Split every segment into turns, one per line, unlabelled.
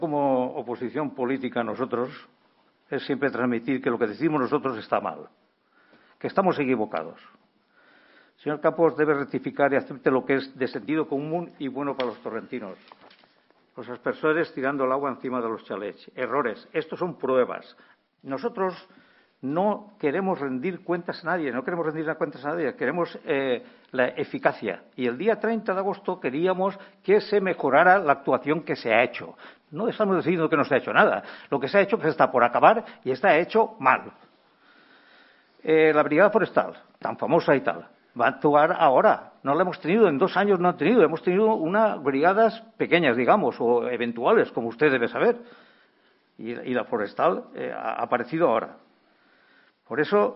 Como oposición política nosotros es siempre transmitir que lo que decimos nosotros está mal, que estamos equivocados. Señor Campos debe rectificar y acepte lo que es de sentido común y bueno para los torrentinos. Los aspersores tirando el agua encima de los chalets. Errores. Estos son pruebas. Nosotros no queremos rendir cuentas a nadie, queremos la eficacia. Y el día 30 de agosto queríamos que se mejorara la actuación que se ha hecho. No estamos diciendo que no se ha hecho nada. Lo que se ha hecho que está por acabar y está hecho mal. La Brigada Forestal, tan famosa y tal, va a actuar ahora. No la hemos tenido, en 2 años no ha tenido. Hemos tenido unas brigadas pequeñas, digamos, o eventuales, como usted debe saber. Y la Forestal ha aparecido ahora. Por eso,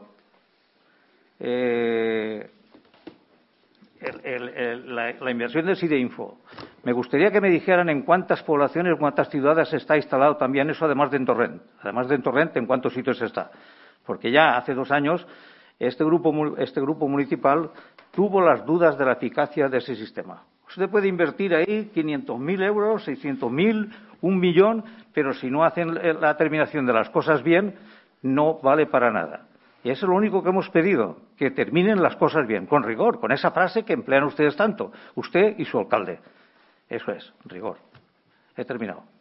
la inversión de Sideinfo. Me gustaría que me dijeran en cuántas poblaciones, cuántas ciudades está instalado también eso, además de en Torrent. Además de en Torrent, en cuántos sitios está. Porque ya hace 2 años este grupo municipal tuvo las dudas de la eficacia de ese sistema. Usted puede invertir ahí 500.000 euros, 600.000, 1 millón, pero si no hacen la terminación de las cosas bien, no vale para nada. Y eso es lo único que hemos pedido, que terminen las cosas bien, con rigor, con esa frase que emplean ustedes tanto, usted y su alcalde. Eso es, rigor. He terminado.